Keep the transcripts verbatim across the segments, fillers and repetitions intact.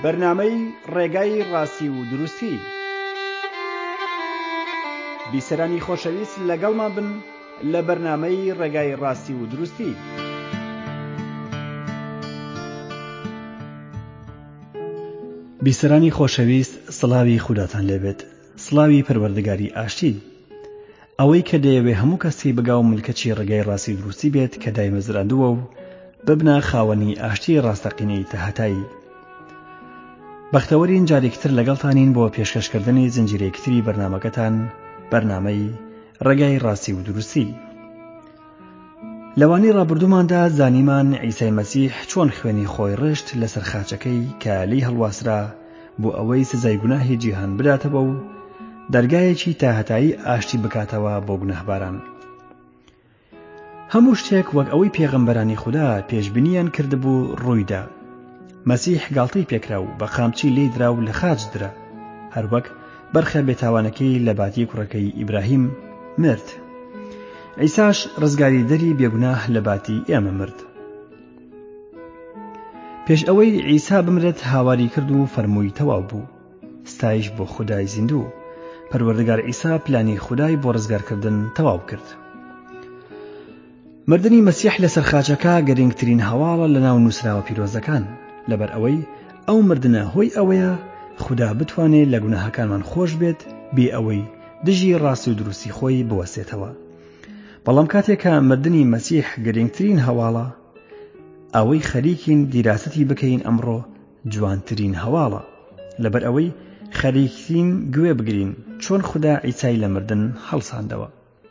بەرنامەی ڕێگای ڕاستی و دروستی. بیسەرانی خۆشەویست لەگەڵمان بن لە بەرنامەی ڕێگای ڕاستی و دروستی. بیسەرانی خۆشەویست، سڵاوی خوداتان لێبێت، سڵاوی پەروەردگاری ئاشتی، ئەوەی کە دەیەوێ هەموو کەسی بگا و ملکەچی ڕێگای ڕاستی و دروستی بێت کە دایمەزراندووە و ببنە خاوەنی ئاشتی ڕاستەقینەی تەهەتایی. بەختەوەرین جارێکتر لەگەڵتانین بۆ پێشکەشکردنی زنجیرەیەکتری بەرنامەکەتان، بەرنامەی ڕێگای ڕاستی و دروستی. لەوانەی ڕابردووماندا زانیمان عیسای مەسیح چۆن خوێنی خۆی ڕشت لەسەر خاچەکەی کە لی هەڵواسرا بۆ ئەوەی سزای گوناهی جیهان بداتەوە و دەرگایەکی تاهەتایی ئاشتی بکاتەوە بۆ گوناهباران. هەموو شتێک وەک ئەوەی پێغەمبەرانی خوددا پێشبینیان کردبوو ڕوویدا. مەسیح گاڵتەی پێکرا و بە قامچی لێی درا و لە خاچ درا، هەروەک بەرخە بێتاوانەکەی لە باتی کوڕەکەی ئیبراهیم مرد. عیساش ڕزگاری دەری بێگوناه لە باتی ئێمە مرد. پێش ئەوەی عیسا بمرێت هاواری کرد و فەرمووی تەواو بوو. ستایش بۆ خودای زیندوو. پەروەردگار عیسا پلانی خودای بۆ ڕزگارکردن تەواو کرد. مردنی مەسیح لەسەر خاچەکە گەرنگترین هەواڵە لە ناو نووسراوە پیرۆزەکان، لەبەر ئەوەی ئەو مردنە هۆی ئەوەیە خوددا بتوانێت لە گوناهەکانمان خۆش بێت بێ ئەوەی دژی ڕاستی و دروستی خۆی بوەسێتەوە. بەڵام کاتێکە مردنی مەسیح گەرنگترین هەواڵە، ئەوەی خەریکین دیراسەتی بکەین ئەمڕۆ جوانترین هەواڵە، لەبەر ئەوەی خەریکین گوێ بگرین چۆن خوددا عیسای لە مردن هەڵساندەوە.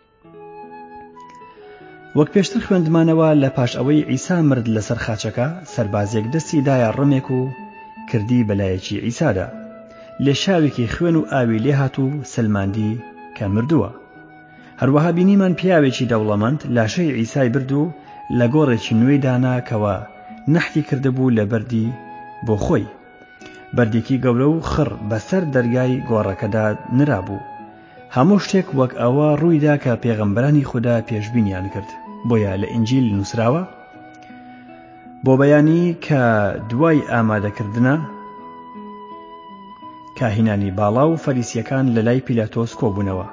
وەک پێشتر خوێندمانەوە لە پاش ئەوەی عیسا مرد لەسەر خاچەکە، سەربازێک دەستی دایە ڕمێک و کردی بەلایەکی عیسادا. لێ شاوێکی خوێن و ئاوی لێ هات و سلماندی کە مردووە. هەروەها بینیمان پیاوێکی دەوڵەمەند لاشەی عیسای برد و لە گۆڕێکی نوێی دانا کەوە نەحتی کردبوو لە بەردی بۆ خۆی. بەردێکی گەورە و خڕ بەسەر دەرگای گۆڕەکەدا نرابوو. هەموو شتێک وەک ئەوە ڕوویدا کە پێغەمبەرانی خوددا پێشبینیان کرد. بۆیە لە ئینجیل نووسراوە بۆ بەیانی کە دوای ئامادەکردنە کاهینانی باڵا و فەریسیەکان لە لای پیلاتۆس کۆبوونەوە.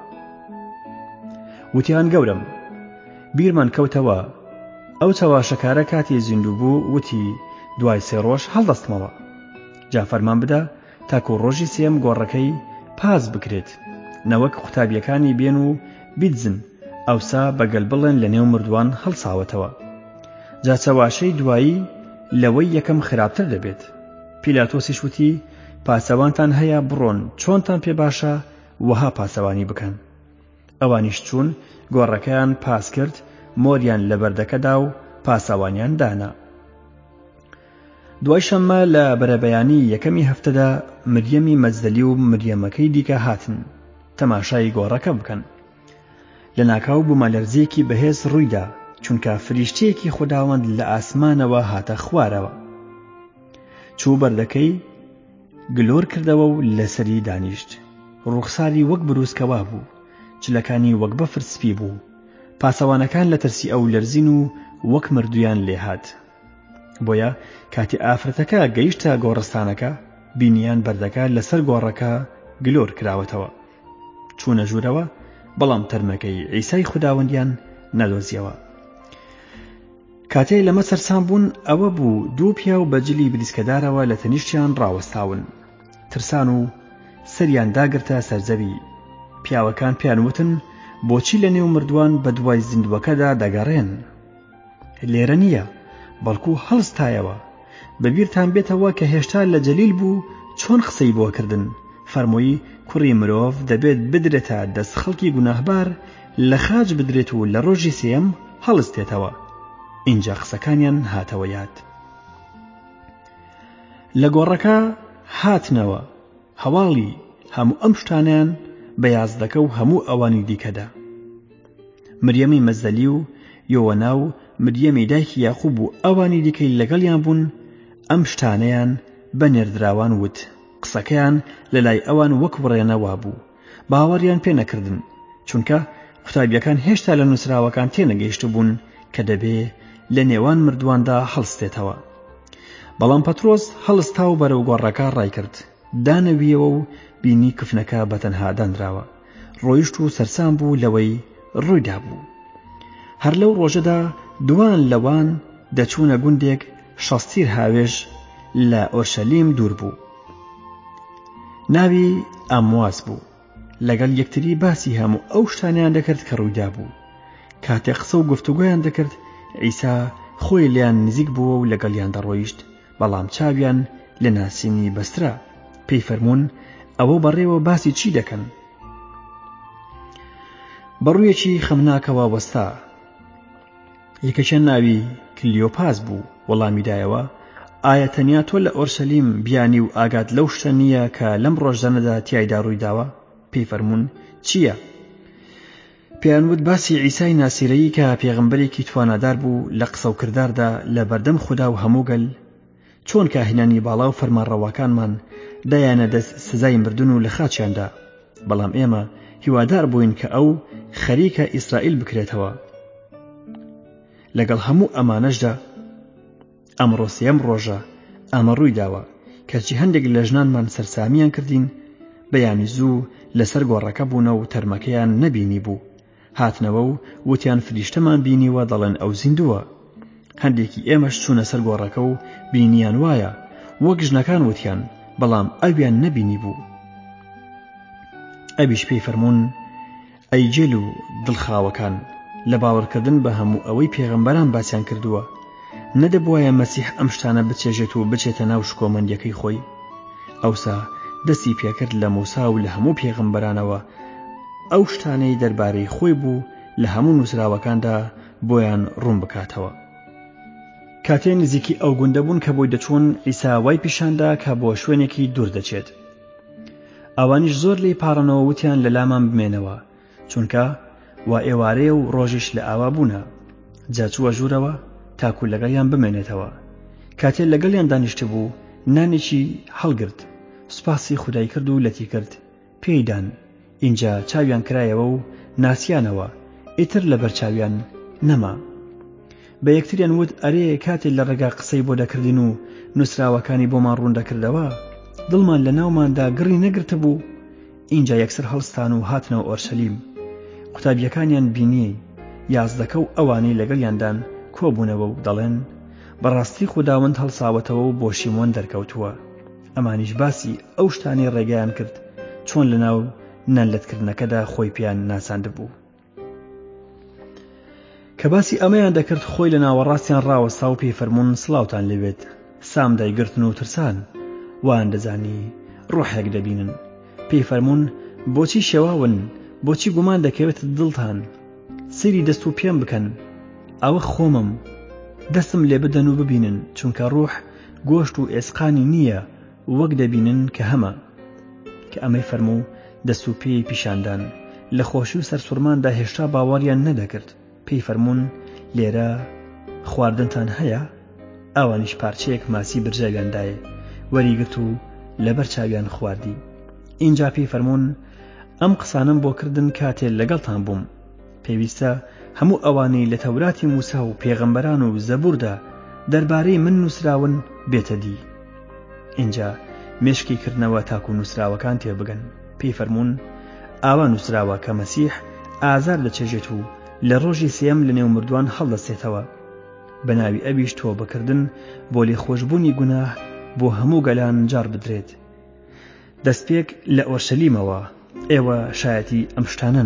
وتیان گەورم، بیرمان کەوتەوە ئەو چاواشەکارە کاتی زیندوو بوو وتی دوای سێ ڕۆژ هەڵدەستمەوە. جا فەرمان بدە تاکو ڕۆژی سێم گۆڕەکەی پاس بکرێت، نەوەک قوتابیەکانی بێن و بیدزن ئەوسا بەگەل بڵێن لە نێو مردووان هەڵساوەتەوە. جا چاواشەی دوایی لەوەی یەکەم خراپتر دەبێت. پیلاتۆسیش وتی پاسەوانتان هەیە بڕۆن چۆنتان پێ باشە وەها پاسەوانی بکەن. ئەوانیش چوون گۆڕەکەیان پاس کرد، مۆریان لە بەردەکەدا و پاسەوانیان دانا. دوای شەممە لە بەرەبەیانی یەکەمی هەفتەدا مریەمی مەجدەلی و مریەمەکەی دیکە هاتن تەماشای گۆڕەکە بکەن. لە ناکاو بوومەلەرزەیەکی بەهێز ڕوویدا، چونکە فریشتەیەکی خوداوەند لە ئاسمانەوە هاتە خوارەوە. چوو بەردەکەی گلۆر کردەوە و لەسەری دانیشت. ڕوخساری وەک بروسکەوا بوو، چلەکانی وەک بەفر سپی بوو. پاسەوانەکان لە ترسی ئەو لەرزین و وەک مردویان لێهات. بۆیە کاتی ئافرەتەکە گەیشتە گۆڕستانەکە، بینیان بەردەکە لەسەر گۆڕەکە گلۆر کراوەتەوە. چوونە ژوورەوە، بەڵام تەرمەکەی عیسای خوداوەندیان نەدۆزیەوە. کاتێ لەمە سەرسام بوون، ئەوە بوو دوو پیا و بەجلی بریسکەدارەوە لە تەنیشتیان ڕاوەستاون. ترسان و سەریان داگرتە سەرزەوی. پیاوەکان پیان وتن بۆچی لە نێو مردووان بە دوای زیندوەکەدا دەگەڕێن؟ لێرە نییە، بەڵکو هەڵستایەوە. بەبیرتان بێتەوە کە هێشتا لە جەلیل بوو چۆن قسەی بۆ کردن. فەرمووی کوڕی مرۆڤ دەبێت بدرێتە دەست خەڵکی گوناهبار، لە خاج بدرێت و لە ڕۆژی سێم هەڵستێتەوە. اینجا قسەکانیان هاتەوە یاد. لە گۆڕەکە هاتنەوە هەواڵی هەموو ئەم شتانیان بەیازدەکە و هەموو ئەوانی دیکەدا. مریەمی مەجدەلی و یۆوەنا و مریەمی دایکی یاقوب و ئەوانی دیکەی لەگەڵیان بوون ئەم شتانەیان بە نێردراوان وت. قسەکەیان لە لای ئەوان وەک بڕێنەوا بوو. باوەڕیان پێ نەکردن، چونکە قوتابیەکان هێشتا لە نووسراوەکان تێنەگەیشت بوون کە دەبێ لە نێوان مردوواندا هەڵستێتەوە. بەڵام پەترۆس هەڵستا و بەرەو گۆڕەکە ڕای کرد. دانەویەوە و بینی کفنەکە بەتەنها دانراوە. ڕۆیشت و سەرسام بوو لەوەی ڕوویدا بوو. هەر لەو ڕۆژەدا دوان لەوان دەچوونە گوندێک شەستیر هاوێژ لە ئۆرشەلیم دوور بوو. ناوی ئامواس بوو. لەگەڵ یەکتری باسی هەموو ئەو شتانیان دەکرد کە ڕوویدا بوو. کاتێک قسە و گفتوگۆیان دەکرد، عیسا خۆی لیان نزیک بووە و لەگەڵیان دەڕۆیشت، بەڵام چاویان لە ناسینی بەسترا. پێی فەرموون ئەوە بەڕێوە باسی چی دەکەن؟ بەڕوویەکی خەمناکەوە وەستا. یەکەشیان ناوی کلیۆپاس بوو. وەڵامی دایەوە، ئایا تەنیا تۆ لە ئۆرشەلیم بیانی و ئاگات لەو شتە نییە کە لەم ڕۆژانەدا تیایدا ڕوویداوە؟ پێی فەرموون چییە؟ پێیان وت باسی عیسای ناسیرەیی کە پێغەمبەرێکی توانادار بوو لە قسە و کرداردا لە بەردەم خوددا و هەموو گەل، چۆن کاهینانی باڵا و فەرمانڕەواکانمان دایانە دەست سزای مردن و لە خاچیاندا، بەڵام ئێمە هیوادار بووین کە ئەو خەریکە ئیسرائیل بکرێتەوە. لەگەڵ هەموو ئەمانەشدا ئەمڕۆ سێەم ڕۆژە ئەمە ڕووی داوە، کەچی هەندێک لە ژنانمان سەرسامیان کردین، بەیانی زوو لەسەر گۆڕەکە بوونە و تەرمەکەیان نەبینی بوو. هاتنەوە و وتیان فریشتەمان بینیوە دەڵێن ئەو زیندووە. هەندێکی ئێمەش چوونە سەر گۆڕەکە و بینیان وایە وەک ژنەکان وتیان، بەڵام ئەویان نەبینی بوو. ئەویش پێی فەرموون ئەی جێل و دڵخاوەکان، لە باوەڕکردن بە هەموو ئەوەی پێغەمبەران باسییان کردووە، نەدەبوایە مەسیح ئەم شتانە بچێژێت و بچێتە ناو شکۆمەندیەکەی خۆی؟ ئەوسا دەستی پێکرد لە موسا و لە هەموو پێغەمبەرانەوە ئەو شتانەی دەربارەی خۆی بوو لە هەموو نووسراوەکاندا بۆیان ڕوون بکاتەوە. کاتێ نزیکی ئەو گوندە بوون کە بۆی دەچوون، عیسا وای پیشاندا کە بۆ شوێنێکی دوور دەچێت. ئەوانیش زۆر لی پاڕەنەوە وتیان لە لامان بمێنەوە، چونکە وا ئێوارەیە و ڕۆژیش لە ئاوا بوونە. جا چووە ژوورەوە تاکو لەگەڵیان بمێنێتەوە. کاتێ لەگەڵیان دانیشت بوو، نانێکی هەڵگرت، سوپاسی خودای کرد و لەتی کرد، پێیدان. اینجا چاویان کرایەوە و ناسیانەوە، ئیتر لە بەرچاویان نەما. بە یەکتریان وت ئەرێ کاتێ لە ڕێگا قسەی بۆ دەکردین و نووسراوەکانی بۆمان ڕوون دەکردەوە، دڵمان لە ناوماندا گڕی نەگرتە بوو. اینجا یەکسەر هەڵستان و هاتنەوە ئۆرشەلیم. قوتابیەکانیان بینی، یازدەکە و ئەوانەی لەگەڵیاندان کۆبوونەوە و دەڵێن بەڕاستی خوداوەند هەڵساوەتەوە و بۆ شیمۆن دەرکەوتووە. ئەمانیش باسی ئەو شتانی ڕێگەیان کرد چۆن لەناو نانلەتکردنەکەدا خۆی پیان ناساند بوو. کە باسی ئەمەیان دەکرد، خۆی لە ناوەڕاستیان ڕاوەستا و پێی فەرموون سڵاوتان لەوێت. سام دایگرتن و ترسان، وان دەزانی ڕوحێک دەبینن. پێی فەرموون بۆچی شێواون؟ بۆچی گومان دەکەوێت دڵتان؟ سری دەست و پێم بکەن، ئەوە خۆمم، دەستم لێ بدەن و ببینن، چونکە ڕوح گۆشت و ئێسقانی نییە وەک دەبینن کە هەمە. کە ئەمەی فەرموو دەست و پێی پیشاندان. لە خۆشی و سەرسوورماندا هێشتا باوەڕیان نەدەکرد. پێی فەرموون لێرە خواردنتان هەیە؟ ئەوانیش پارچەیەک ماسی برژاویاندایە، وەریگرت و لەبەر چاویان خواردی. اینجا پێی فەرموون ئەم قسانم بۆ کردن کاتێ لەگەڵتان بووم. پێویستە هەموو ئەوانەی لە تەوراتی موسا و پێغەمبەران و زەبووردا دەربارەی من نووسراون بێتە دی. اینجا مێشکی کردنەوە تاکو نووسراوەکان تێبگەن. پێی فەرموون ئاوا نووسراوە کە مەسیح ئازار دەچێژێت و لە ڕۆژی سێەم لە نێو مردوان هەڵدەستێتەوە، بە ناوی ئەویش تۆ بکردن بۆ لێخۆشبوونی گوناه بۆ هەموو گەلان جار بدرێت. دەستپێک لە ئۆرشەلیمەوە، ئێوە شایەتی ئەم شتانن.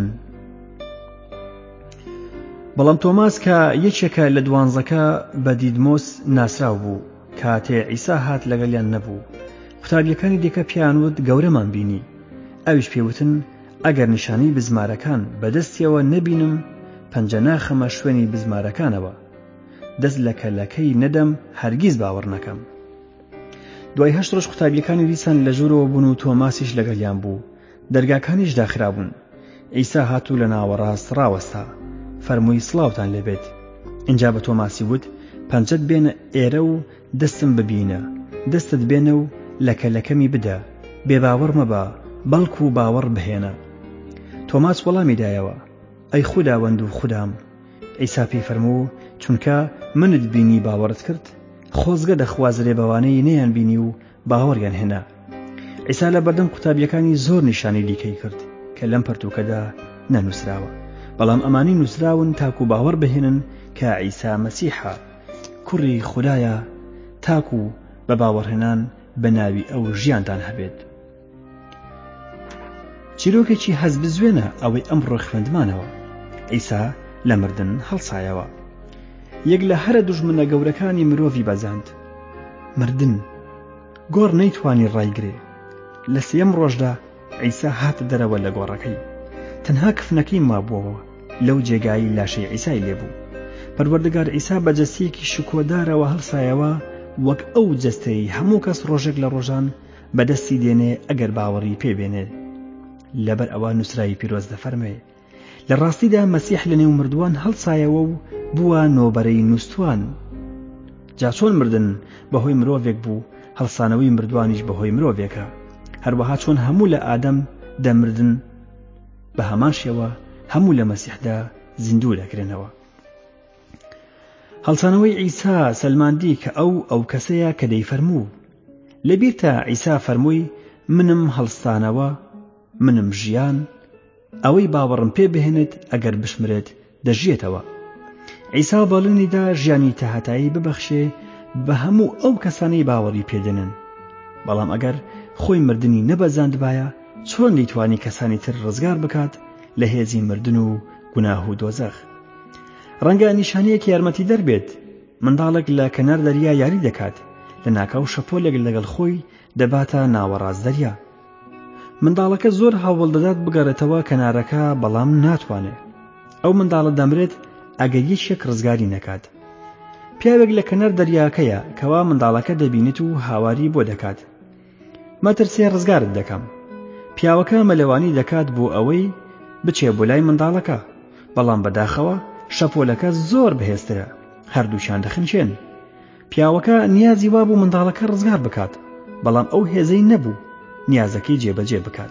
بەڵام تۆماس کە یەکێکە لە دوانزەکە بە دیدمۆس ناسراو بوو، کاتێ عیسا هات لەگەڵیان نەبوو. قوتابیەکانی دیکە پیانوت گەورەمان بینی. ئەویش پێوتن ئەگەر نیشانەی بزمارەکان بەدەستیەوە نەبینم، پەنجە ناخەمە شوێنی بزمارەکانەوە، دەست لە کەلەکەی نەدەم، هەرگیز باوەڕ نەکەم. دوای هەشت ڕۆژ قوتابیەکانی دیسان لە ژوورەوە بوون و تۆماسیش لەگەڵیان بوو. دەرگاکانیش داخرابوون. عیسا هاتوو لە ناوەڕاست ڕاوەستا، فەرمووی سڵاوتان لێبێت. اینجا بە تۆماسی وت پەنجەت بێنە ئێرە و دەستم ببینە، دەستت بێنە و لە کەلەکەمی بدە، بێباوەڕ مەبە، بەڵکو و باوەڕ بهێنە. تۆماس وەڵامی دایەوە ئەی خوداوەند و خودام. عیسا پێی فەرموو چونکە منت بینی باوەڕت کرد، خۆزگە دەخوازرێ بەوانەی نەیان بینی و باوەڕیان هێنا. عیسا لە بەردەم قوتابیەکانی زۆر نیشانی دیکەی کرد کە لەم پەرتوکەدا نەنووسراوە، بەڵام ئەمانی نووسراون تاکو باوەڕ بهێنن کە عیسا مەسیحە کوڕی خودایە، تاکو بە باوەڕهێنان بە ناوی ئەو ژیانتان هەبێت. چیرۆکێکی هەز بزوێنە ئەوەی ئەمڕۆ خوێندمانەوە. عیسا لە مردن هەڵسایەوە، یەک لە هەرە دوژمنە گەورەکانی مرۆڤی بەزاند، مردن. گۆڕ نەیتوانی ڕایگرێ. لە سێەم ڕۆژدا عیسا هاتە دەرەوە لە گۆڕەکەی، تەنها کفنەکەی مابووەوە، لەو جێگایی لاشەی عیسای لێبوو. پەروەردگار عیسا بە جەستەیەکی شکۆدارەوە هەڵسایەوە، وەک ئەو جەستەی هەموو کەس ڕۆژێک لە ڕۆژان بەدەستی دێنێ ئەگەر باوەڕی پێبێنێ. لەبەر ئەوە نووسراوی پیرۆز دەفەرمێ لە ڕاستیدا مەسیح لە نێو مردووان هەڵسایەوە و بووە نۆبەرەی نووسوان. جا چۆن مردن بەهۆی مرۆڤێک بوو، هەڵسانەوەی مردوانیش بەهۆی مرۆڤێکە. هەروەها چۆن هەموو لە ئادەم دەمردن، بە هەمان شێوە هەموو لە مەسیحدا زیندوو دەکرێنەوە. هەڵسانەوەی عیسا سەلماندی کە ئەو ئەو کەسەیە کە دەیفەرموو. لەبیرتە عیسا فەرمووی منم هەڵستانەوە، منم ژیان، ئەوەی باوەڕم پێ بهێنێت ئەگەر بشمرێت دەژێتەوە. عیسا باڵنیدا ژیانی تاهەتایی ببەخشێ بە هەموو ئەو کەسانەی باوەڕی پێدەنن، بەڵام ئەگەر خۆی مردنی نەبەزاندبایە چۆن دەیتوانی کەسانی تر ڕزگار بکات لە هێزی مردن و گوناه و دۆزەخ. ڕەنگە نیشانەیەکی یارمەتی دەربێت، منداڵێک لە کەنار دەریا یاری دەکات، لە ناکاو شەپۆلێک لەگەڵ خۆی دەباتە ناوەڕاست دەریا. منداڵەکە زۆر هاوڵ دەدات بگەڕێتەوە کەنارەکە، بەڵام ناتوانێت. ئەو منداڵە دەمرێت ئەگەر یەکێک ڕزگاری نەکات. پیاوێک لە کەنار دەریاکەیە کەوا منداڵەکە دەبینێت و هاواری بۆ دەکات. مەترسێ ڕزگارت دەکەم. پیاوەکە مەلەوانی دەکات بۆ ئەوەی بچێ بۆ لای منداڵەکە، بەڵام بەداخەوە شەپۆلەکە زۆر بەهێزترە، هەردووشیان دەخنچێن. پیاوەکە نیازی وابوو منداڵەکە ڕزگار بکات، بەڵام ئەو هێزەی نەبوو نیازەکەی جێبەجێ بکات.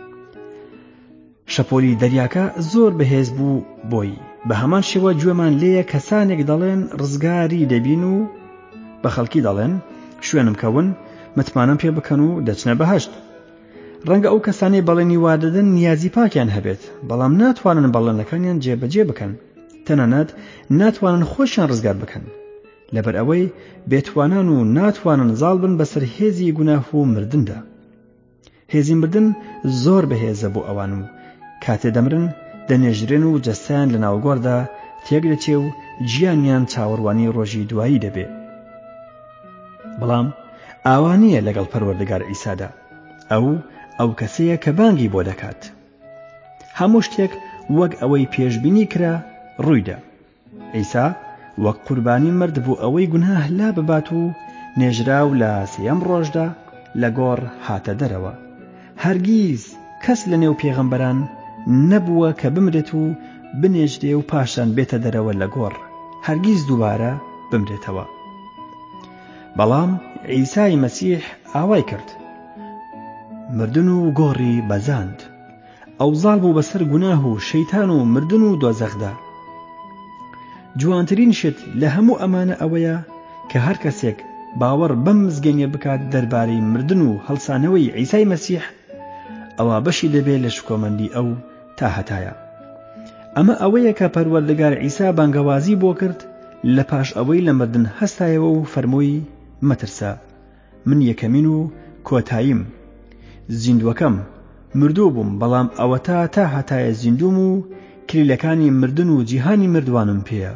شەپۆلی دەریاکە زۆر بەهێز بوو بۆی. بە هەمان شێوە گوێمان لێیە کەسانێک دەڵێن ڕزگاری دەبین و بە خەڵکی دەڵێن شوێنم کەون، متمانەم پێ بکەن و دەچنە بەهەشت. ڕەنگە ئەو کەسانەی بەڵێنی وادەدەن نیازی پاکیان هەبێت، بەڵام ناتوانن بەڵێنەکانیان جێبەجێ بکەن، تەنانەت ناتوانن خۆشیان ڕزگار بکەن، لەبەر ئەوەی بێتوانان و ناتوانن زاڵ بن بەسەر هێزی گوناه و مردندا. هێزی مردن زۆر بەهێزە بۆ ئەوان و کاتێ دەمرن دەنێژرێن و جەستیان لە ناوگۆڕدا تێک دەچێ و گیانیان چاوەڕوانی ڕۆژی دوایی دەبێ. بەڵام ئاوانیە لەگەڵ پەروەردگار عیسادا. ئەو ئەو کەسەیە کە بانگی بۆ دەکات. هەموو شتێک وەک ئەوەی پێشبینی کرا ڕوویدا. عیسا وەک قوربانی مرد بۆ ئەوەی گوناه لا ببات و نێژراو لە سێەم ڕۆژدا لە گۆڕ هاتە دەرەوە. هەرگیز کەس لە نێو پێغەمبەران نەبووە کە بمرێت و بنێژرێ و پاشان بێتە دەرەوە لە گۆڕ، هەرگیز دووبارە بمرێتەوە. بەڵام عیسای مەسیح ئاوای کرد، مردن و گۆڕی بەزاند. ئەو زاڵ بوو بەسەر گوناه و شەیتان و مردن و دۆزەخدا. جوانترین شت لە هەموو ئەمانە ئەوەیە کە هەر کەسێک باوەڕ بەم مزگەنیە بکات دەربارەی مردن و هەڵسانەوەی عیسای مەسیح، ئەوە بەشی دەبێت لە شکۆمەندی ئەو تا هەتایە. ئەمە ئەوەیە کە پەروەردگار عیسا بانگەوازی بۆ کرد لە پاش ئەوەی لە مردن هەستایەوە و فەرمووی مەترسە، من یەکەمین و کۆتاییم، زیندوەکەم، مردوو بووم بەڵام ئەوە تا تا هەتایە زیندوم و کلیلەکانی مردن و جیهانی مردوانم پێیە.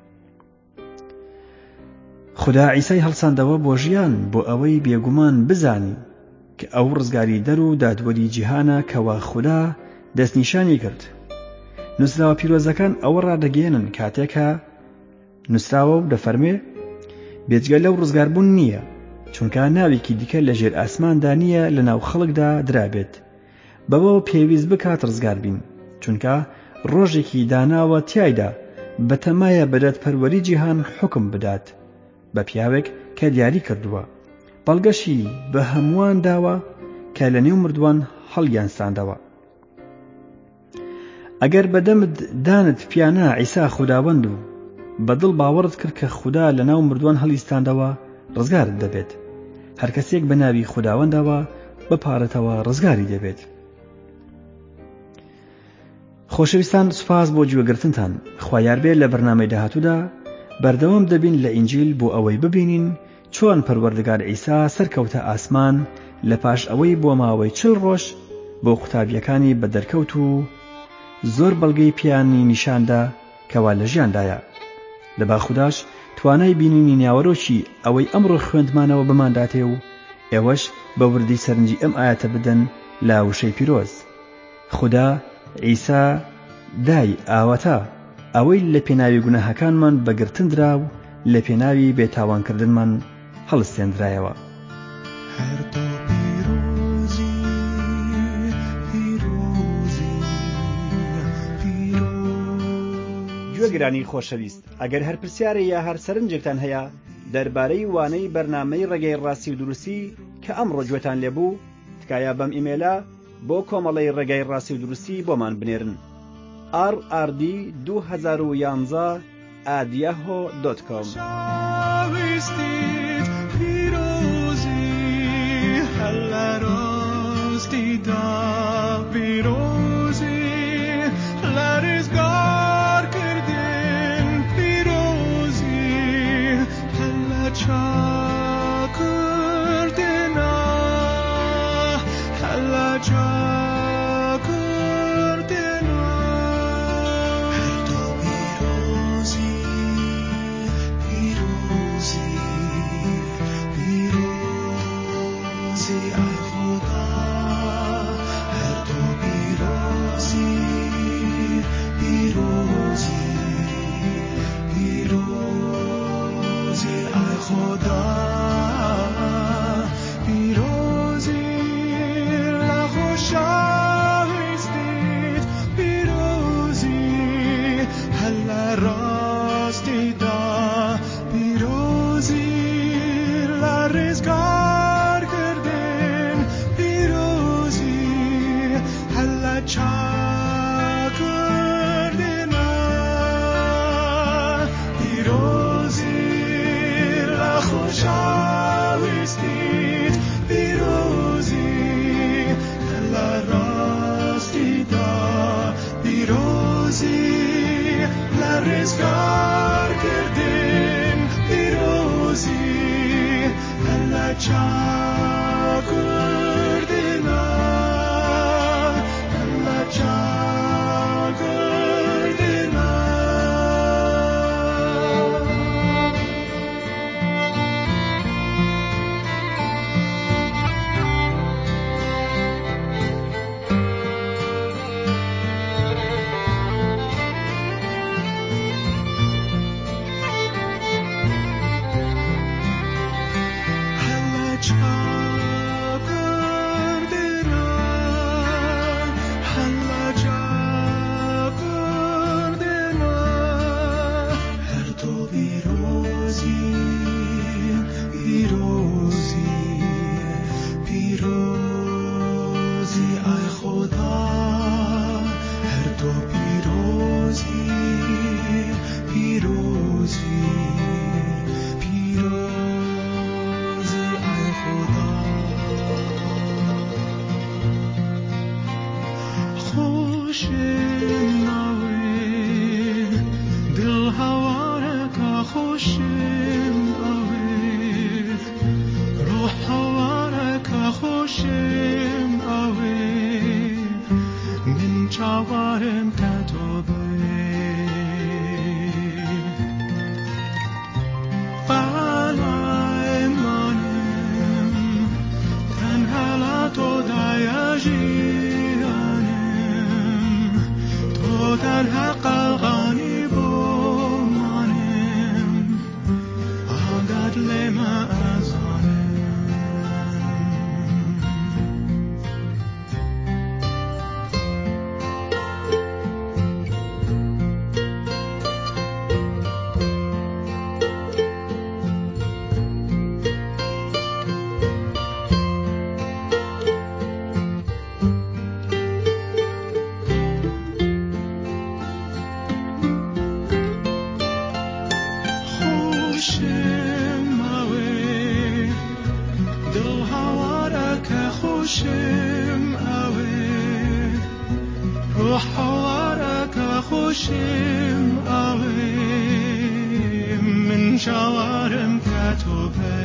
خدا عیسای هەڵساندەوە بۆ ژیان بۆ ئەوەی بێگومان بزانی کە ئەو ڕزگاری دەر و دادوەری جیهانە کەوا خدا دەستنیشانی کرد. نووسراوە پیرۆزەکان ئەوە ڕادەگەێنن کاتێکە نووسراوە و دەفەرمێ بێجگە لەو ڕزگاربوون نییە، چونکە ناوێکی دیکە لە ژێر ئاسماندا نییە لە ناو خەڵکدا درابێت بەوە پێویست بکات ڕزگار بین، چونکە ڕۆژێکی داناوە تیایدا بەتەمایە بەدەت پەروەری جیهان حکم بدات بە پیاوێک کە دیاری کردووە، بەڵگەشی بە هەمووان داوە کە لە نێو مردووان هەڵگیانستاندەوە. ئەگەر بەدەمت دانت پیانە عیسا خوداوەند و بەدڵ باوەڕت کرد کە خوددا لە ناو مردووان هەڵیستاندەوە، ڕزگارت دەبێت. هەر کەسێک بە ناوی خوداوەندەوە بپارێتەوە ڕزگاری دەبێت. خۆشەویستان، سوپاس بۆ گوێگرتنتان. خوا یاربێ لە بەرنامەی داهاتوودا بەردەوام دەبین لە ئینجیل بۆ ئەوەی ببینین چۆن پەروەردگار عیسا سەرکەوتە ئاسمان لە پاش ئەوەی بۆ ماوەی چل ڕۆژ بۆ قوتابیەکانی بەدەرکەوت و زۆر بەڵگەی پیانی نیشاندا کەوا لە ژیاندایە. لە باخوداش توانای بینینی نیاوەرۆکی ئەوەی ئەمڕۆ خوێندمانەوە بمانداتێ و ئێوەش بە وردی سەرنجی ئەم ئاەتە بدەن لە وشەی پیرۆز. خدا عیسا دای ئاوەتە ئەوەی لە پێناوی گوناهەکانمان بەگرتندرا و لە پێناوی بێتاوانکردنمان هەڵستێنرایەوە. گوێگرانی خۆشەویست، ئەگەر هەر پرسیارە یا هەر سەرنجێکتان هەیە دەربارەی وانەی بەرنامەی ڕێگەی ڕاستی و دروستی کە ئەمڕۆ گوێتان لێبوو، تکایە بەم ئیمێلە بۆ کۆمەڵەی ڕێگەی ڕاستی و دروستی بۆمان بنێرن آر ئار دی دوو هەزار و یانزە ئەت یاهۆ دۆت کۆم. خجالت و